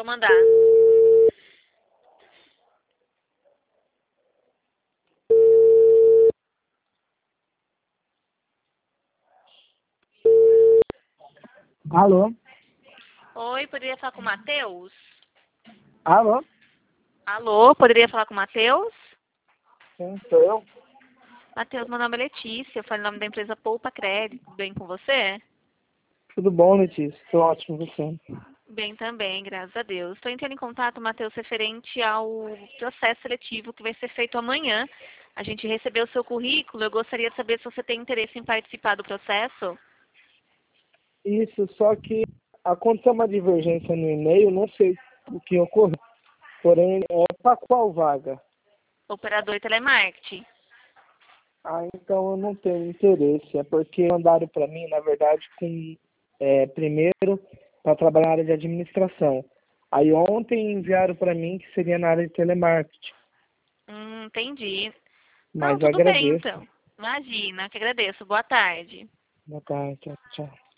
Vou mandar. Alô? Oi, poderia falar com o Matheus? Alô? Alô, poderia falar com o Matheus? Sim, sou eu. Matheus, meu nome é Letícia, eu falo em nome da empresa Poupa Crédito. Tudo bem com você? Tudo bom, Letícia? Tô ótimo, você? Bem também, graças a Deus. Estou entrando em contato, Matheus, referente ao processo seletivo que vai ser feito amanhã. A gente recebeu o seu currículo, eu gostaria de saber se você tem interesse em participar do processo. Isso, só que aconteceu uma divergência no e-mail, não sei o que ocorreu. Porém, é para qual vaga? Operador telemarketing. Ah, então eu não tenho interesse. É porque mandaram para mim, na verdade, primeiro para trabalhar na área de administração. Aí ontem enviaram para mim que seria na área de telemarketing. Entendi. Não, Mas eu tudo bem agradeço. então. Imagina, que agradeço. Boa tarde. Boa tarde, tchau.